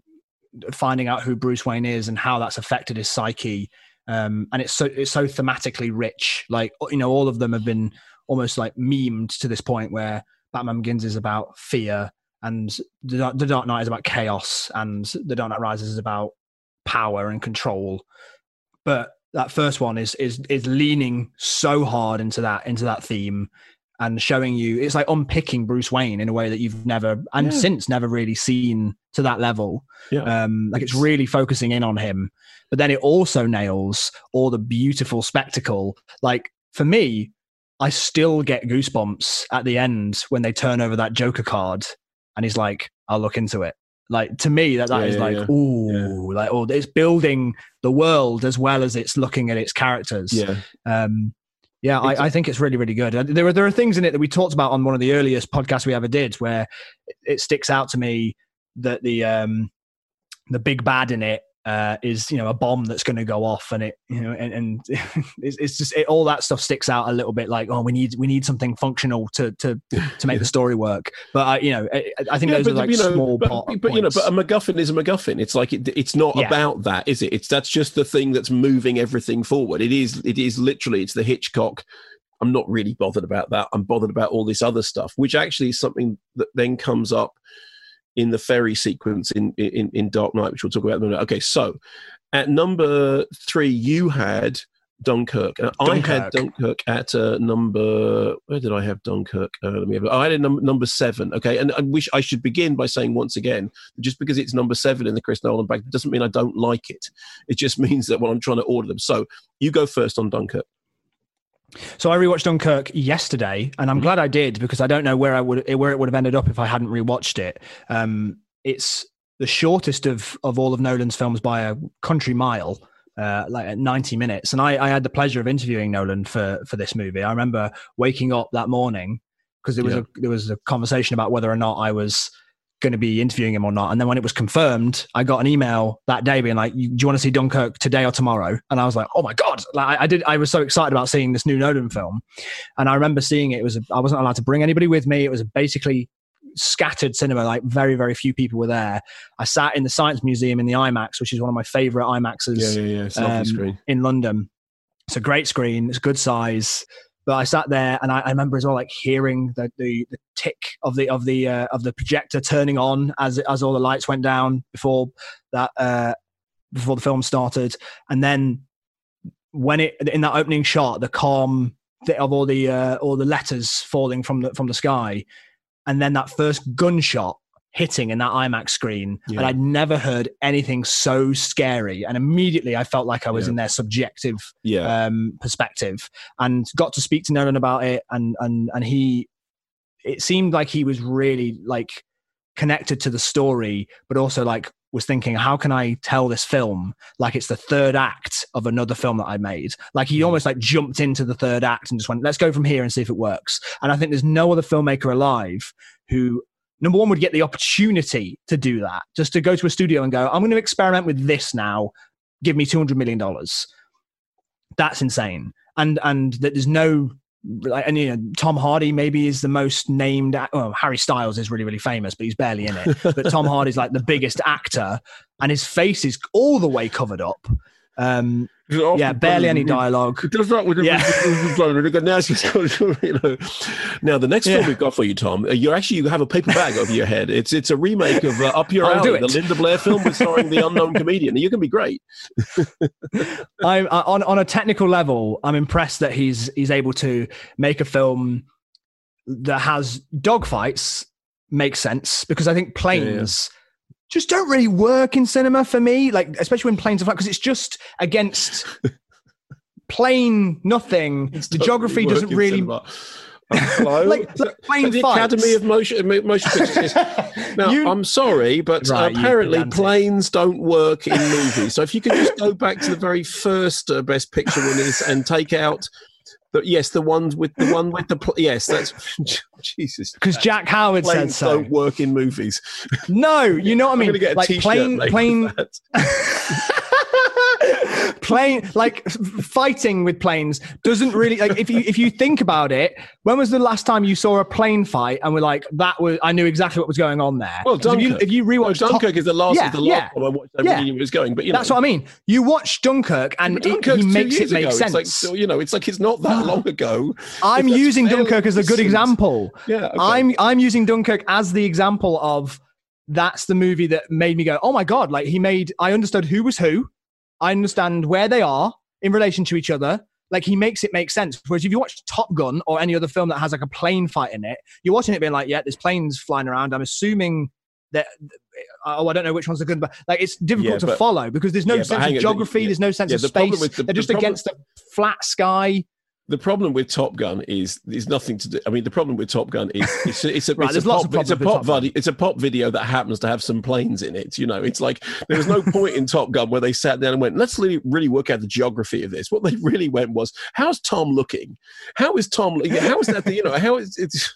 finding out who Bruce Wayne is and how that's affected his psyche. Um, and it's so it's so thematically rich. Like, you know, all of them have been almost like memed to this point where Batman Begins is about fear, and the, the Dark Knight is about chaos, and the Dark Knight Rises is about power and control. But that first one is is is leaning so hard into that into that theme and showing you, it's like unpicking Bruce Wayne in a way that you've never and yeah. since never really seen to that level. Yeah. Um, like it's really focusing in on him, but then it also nails all the beautiful spectacle. Like for me, I still get goosebumps at the end when they turn over that Joker card and he's like, I'll look into it. Like to me, that, that yeah, is yeah, like, yeah. ooh, yeah. like, oh, it's building the world as well as it's looking at its characters. Yeah. Um, Yeah, I, I think it's really, really good. There are there are things in it that we talked about on one of the earliest podcasts we ever did, where it sticks out to me that the um, the big bad in it uh, is, you know, a bomb that's going to go off, and it, you know, and, and it's, it's just it, all that stuff sticks out a little bit. Like, oh, we need we need something functional to to to make the story work. But I, you know, I, I think yeah, those are like you know, small but, pot but points. you know, but a MacGuffin is a MacGuffin. It's like it, it's not Yeah. about that, is it? It's that's just the thing that's moving everything forward. It is it is literally it's the Hitchcock. I'm not really bothered about that. I'm bothered about all this other stuff, which actually is something that then comes up in the ferry sequence in, in, in Dark Knight, which we'll talk about in a minute. Okay, so at number three, you had Dunkirk. And Dunkirk. I had Dunkirk at uh, number... Where did I have Dunkirk? Uh, let me have, I had it num- number seven, okay? And I wish I should begin by saying once again, just because it's number seven in the Chris Nolan bag doesn't mean I don't like it. It just means that when I'm trying to order them. So you go first on Dunkirk. So I rewatched Dunkirk yesterday, and I'm glad I did, because I don't know where I would where it would have ended up if I hadn't rewatched it. Um, it's the shortest of of all of Nolan's films by a country mile. Uh, like at ninety minutes. And I, I had the pleasure of interviewing Nolan for, for this movie. I remember waking up that morning because there was yeah. a there was a conversation about whether or not I was going to be interviewing him or not. And then when it was confirmed, I got an email that day being like, do you want to see Dunkirk today or tomorrow? And I was like, oh my God. Like I, I did. I was so excited about seeing this new Nolan film. And I remember seeing it. It was, a, I wasn't allowed to bring anybody with me. It was basically scattered cinema, like very, very few people were there. I sat in the Science Museum in the IMAX, which is one of my favorite IMAXs yeah, yeah, yeah. It's a lovely um, screen. in London. It's a great screen. It's a good size. But I sat there and I, I remember as well, like hearing the the, the tick of the of the uh, of the projector turning on as as all the lights went down before that uh, before the film started. And then when it in that opening shot, the calm of all the uh, all the letters falling from the from the sky. And then that first gunshot hitting in that IMAX screen. Yeah. And I'd never heard anything so scary. And immediately I felt like I was yeah. in their subjective yeah. um, perspective and got to speak to Nolan about it. And, and, and he, it seemed like he was really like connected to the story, but also like was thinking, how can I tell this film like it's the third act of another film that I made? Like he almost like jumped into the third act and just went, let's go from here and see if it works. And I think there's no other filmmaker alive who, number one, would get the opportunity to do that, just to go to a studio and go, I'm going to experiment with this now. Give me two hundred million dollars. That's insane. And, and that there's no, like, and you know, Tom Hardy maybe is the most named. Well, Harry Styles is really, really famous, but he's barely in it. But Tom Hardy's like the biggest actor, and his face is all the way covered up. Um, yeah, barely any dialogue. It does that with yeah. now, you know. Now, the next Yeah. film we've got for you, Tom, you actually you have a paper bag over your head. It's it's a remake of uh, Up Your I'll do Alley, it. the Linda Blair film with starring the unknown comedian. You can be great. I'm uh, on on a technical level. I'm impressed that he's he's able to make a film that has dogfights. Makes sense because I think planes yeah. just don't really work in cinema for me. Like especially when planes are flying, because it's just against plain nothing. It's the totally geography work doesn't in really. cinema. Hello? like, like plane the fights. Academy of Motion, Motion Pictures. Now, You- I'm sorry, but Right, you apparently pedantic. planes don't work in movies. So if you could just go back to the very first uh, Best Picture winners and take out, the, yes, the ones with the one with the pl- yes, that's Jesus. Because Jack Howard said Planes so. don't work in movies. No, you know what I I'm mean. gonna get a like t-shirt plane, made plane, of that. plane. Like f- fighting with planes doesn't really like. If you if you think about it, when was the last time you saw a plane fight and were like, that was I knew exactly what was going on there? Well, 'Cause if you Dunkirk. if you rewatch No, Dunkirk Top- is the last. yeah, is the yeah, last one I watched. I yeah. really knew where it was going, but you know, That's what I mean. You watch Dunkirk and But it, Dunkirk's he two makes it years make ago. sense. It's like, you know, it's like it's not that long ago. I'm If that's using fairly Dunkirk as a good recent. example. Yeah, okay. I'm I'm using Dunkirk as the example of that's the movie that made me go, oh my God, like he made, I understood who was who. I understand where they are in relation to each other. Like he makes it make sense. Whereas if you watch Top Gun or any other film that has like a plane fight in it, you're watching it being like, yeah, there's planes flying around. I'm assuming that, oh, I don't know which ones are good, but like it's difficult Yeah, to but- follow because there's no yeah, but sense hang of on, geography. yeah. There's no sense Yeah, of the problem space. with the- They're just the problem- against a flat sky. The problem with Top Gun is is nothing to do. I mean, the problem with Top Gun is it's, it's a Right, it's there's a lots pop, of it's a problems with pop Top Gun. video. It's a pop video that happens to have some planes in it. You know, it's like there was no point in Top Gun where they sat down and went, "Let's really really work out the geography of this." What they really went was, "How's Tom looking? How is Tom? How is that? The, you know, how is it's."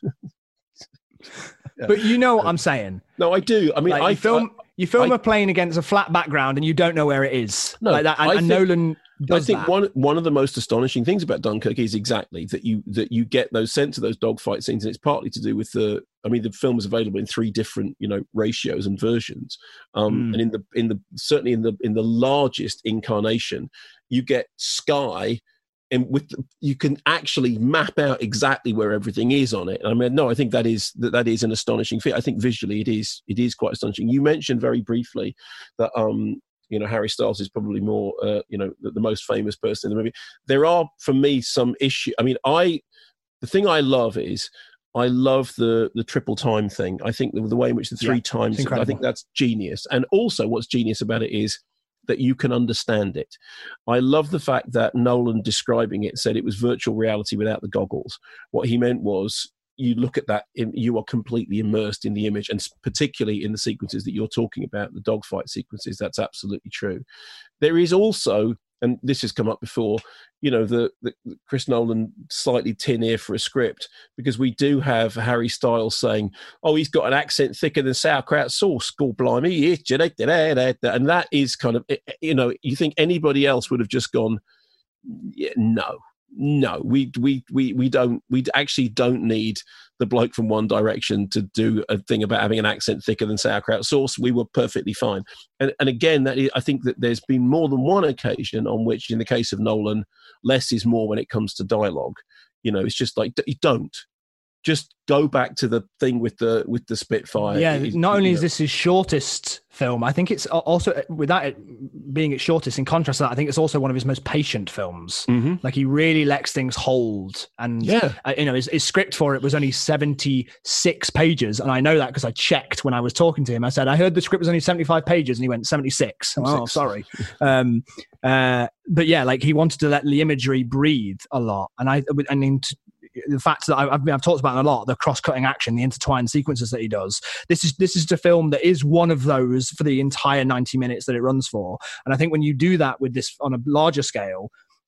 But you know what I'm saying. No, I do. I mean, Like, I you film I, you film I- a plane against a flat background and you don't know where it is. No, like that. And, I and think- Nolan does I think that. one one of the most astonishing things about Dunkirk is exactly that you that you get those sense of those dogfight scenes, and it's partly to do with the. I mean, the film is available in three different, you know, ratios and versions, um, Mm. and in the in the certainly in the in the largest incarnation, you get sky. And with the, you can actually map out exactly where everything is on it. I mean, no, I think that is that, that is an astonishing feat. I think visually it is it is quite astonishing. You mentioned very briefly that um, you know Harry Styles is probably more uh, you know the, the most famous person in the movie. There are for me some issue. I mean, I the thing I love is I love the the triple time thing. I think the, the way in which the three Yeah, times. it's I think incredible. that's genius. And also, what's genius about it is that you can understand it. I love the fact that Nolan describing it said it was virtual reality without the goggles. What he meant was you look at that, you are completely immersed in the image, and particularly in the sequences that you're talking about, the dogfight sequences. That's absolutely true. There is also, and this has come up before, you know, the, the Chris Nolan slightly tin ear for a script, because we do have Harry Styles saying, "Oh, he's got an accent thicker than sauerkraut sauce. God blimey!" And that is kind of, you know, you think anybody else would have just gone, yeah, no. No, we we we we don't. We actually don't need the bloke from One Direction to do a thing about having an accent thicker than sauerkraut sauce. We were perfectly fine. And and again, that is, I think that there's been more than one occasion on which, in the case of Nolan, less is more when it comes to dialogue. You know, it's just like, you don't. Just go back to the thing with the with the Spitfire. Yeah, it, not only you know. is this his shortest film, I think it's also, without it being its shortest, in contrast to that, I think it's also one of his most patient films. Mm-hmm. Like, he really lets things hold. And, yeah. uh, you know, his, his script for it was only seventy-six pages. And I know that because I checked when I was talking to him. I said, I heard the script was only seventy-five pages. And he went, seventy-six. Oh, sorry. um, uh, but yeah, like, he wanted to let the imagery breathe a lot. And I, I mean, the fact that I've, I've talked about it a lot, the cross-cutting action, the intertwined sequences that he does. This is this is a film that is one of those for the entire ninety minutes that it runs for. And I think when you do that with this on a larger scale,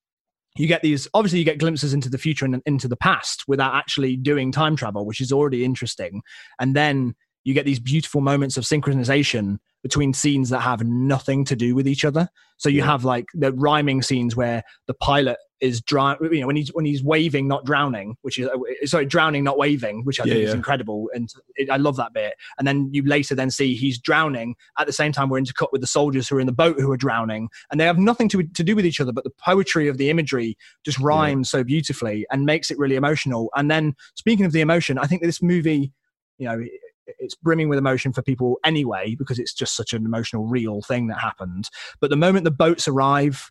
you get these, obviously you get glimpses into the future and into the past without actually doing time travel, which is already interesting. And then you get these beautiful moments of synchronization between scenes that have nothing to do with each other. So you yeah. have like the rhyming scenes where the pilot is dry, you know, when he's when he's waving, not drowning, which is sorry, drowning, not waving, which I yeah, think yeah. is incredible, and it, I love that bit. And then you later then see he's drowning at the same time we're intercut with the soldiers who are in the boat who are drowning, and they have nothing to to do with each other, but the poetry of the imagery just rhymes yeah. so beautifully and makes it really emotional. And then speaking of the emotion, I think that this movie, you know, it's brimming with emotion for people anyway, because it's just such an emotional, real thing that happened. But the moment the boats arrive,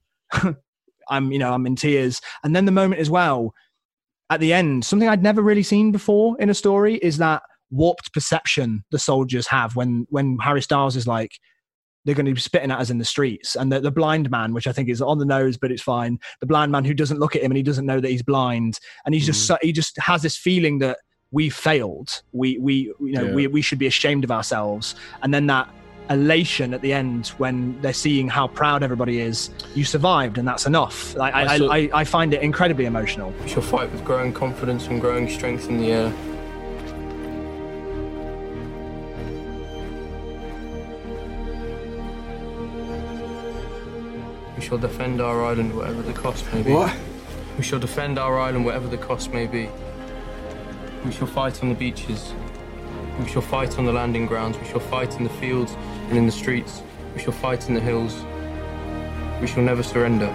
I'm, you know, I'm in tears. And then the moment as well, at the end, something I'd never really seen before in a story is that warped perception the soldiers have when, when Harry Styles is like, they're going to be spitting at us in the streets. And the, the blind man, which I think is on the nose, but it's fine. The blind man who doesn't look at him and he doesn't know that he's blind. And he's mm. just, he just has this feeling that we failed. We, we, you know, yeah. we, we should be ashamed of ourselves. And then that elation at the end when they're seeing how proud everybody is, you survived, and that's enough. I, I, I, I, I find it incredibly emotional. We shall fight with growing confidence and growing strength in the air. We shall defend our island whatever the cost may be. What? We shall defend our island whatever the cost may be. We shall fight on the beaches. We shall fight on the landing grounds. We shall fight in the fields and in the streets. We shall fight in the hills. We shall never surrender.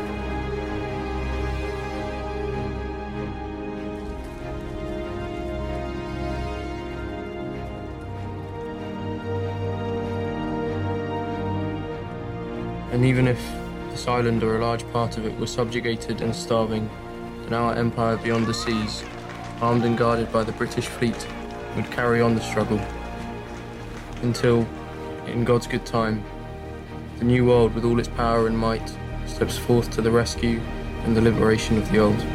And even if this island or a large part of it were subjugated and starving, then our empire beyond the seas, armed and guarded by the British fleet, would carry on the struggle until, in God's good time, the new world with all its power and might steps forth to the rescue and the liberation of the old.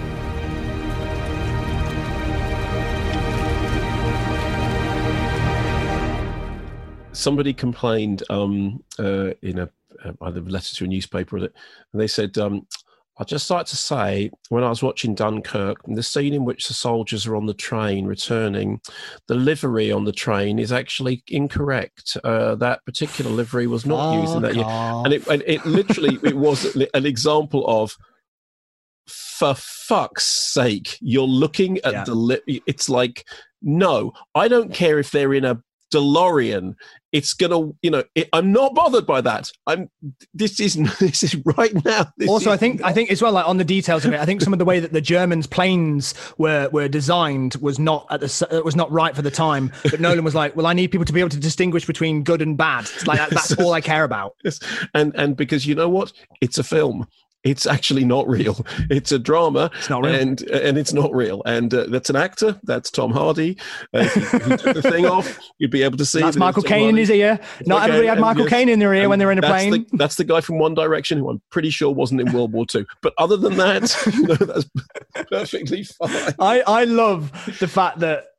Somebody complained um, uh, in a uh, either letter to a newspaper, and they said, um, I'd just like to say, when I was watching Dunkirk, the scene in which the soldiers are on the train returning, the livery on the train is actually incorrect. Uh, that particular livery was not oh, used in that year. And it, and it literally, it was an example of, for fuck's sake, you're looking at yeah. the, li- it's like, no, I don't care if they're in a DeLorean. It's gonna, you know, it, I'm not bothered by that. I'm. This is this is right now. This also, is I think not- I think as well, like on the details of it, I think some of the way that the Germans' planes were were designed was not at the was not right for the time. But Nolan was like, well, I need people to be able to distinguish between good and bad. Like that, that's all I care about. Yes. And and because you know what, it's a film. It's actually not real. It's a drama, it's not real. and and it's not real. And uh, that's an actor. That's Tom Hardy. Uh, if, you, if you took the thing off, you'd be able to see. That's that Michael Caine in his ear. Not okay, everybody had Michael yes, Caine in their ear when they're in a that's plane. The, that's the guy from One Direction, who I'm pretty sure wasn't in World War Two. But other than that, you know, that's perfectly fine. I I love the fact that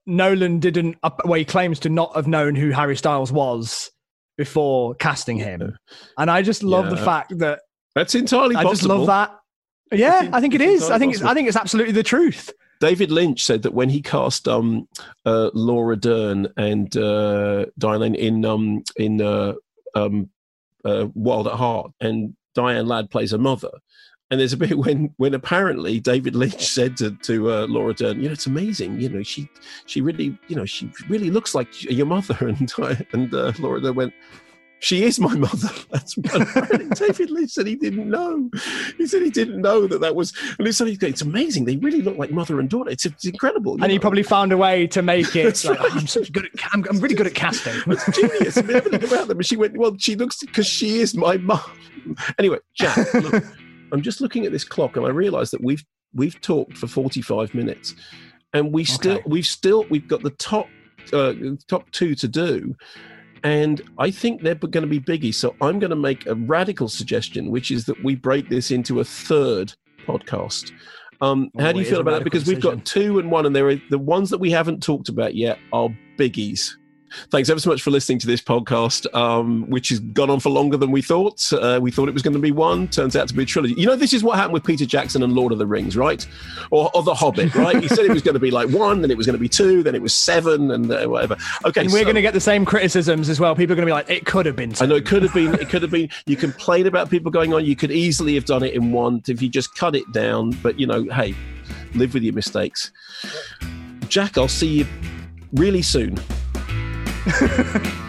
Nolan didn't, well, he claims to not have known who Harry Styles was before casting him. And I just love yeah. the fact that that's entirely possible. I just love that. Yeah, in, I think it is. I think possible. it's I think it's absolutely the truth. David Lynch said that when he cast um, uh, Laura Dern and uh, Diane in um, in uh, um, uh, Wild at Heart, and Diane Ladd plays her mother. And there's a bit when when apparently David Lynch said to, to uh, Laura Dern, you know, it's amazing, you know, she she really, you know, she really looks like your mother. And and uh, Laura Dern went, she is my mother. That's what apparently David Lynch said he didn't know. He said he didn't know that that was, and he said, it's amazing. They really look like mother and daughter. It's, it's incredible. And know? he probably found a way to make it like, right. oh, I'm such good at, I'm, I'm really good at casting. It's genius. I mean, everything about them. And she went, well, she looks, because she is my mum. Anyway, Jack, look. I'm just looking at this clock, and I realise that we've we've talked for forty-five minutes, and we still okay. we've still we've got the top uh, top two to do, and I think they're going to be biggies. So I'm going to make a radical suggestion, which is that we break this into a third podcast. Um, oh, how do you feel about that? Because decision. We've got two and one, and there are the ones that we haven't talked about yet are biggies. Thanks ever so much for listening to this podcast, um, which has gone on for longer than we thought. Uh, we thought it was going to be one. Turns out to be a trilogy. You know, this is what happened with Peter Jackson and Lord of the Rings, right? Or, or The Hobbit, right? He said it was going to be like one, then it was going to be two, then it was seven, and uh, whatever. Okay, and we're so, going to get the same criticisms as well. People are going to be like, it could have been two. I know, it could have been. It could have been. You complain about people going on. You could easily have done it in one if you just cut it down. But, you know, hey, live with your mistakes. Jack, I'll see you really soon.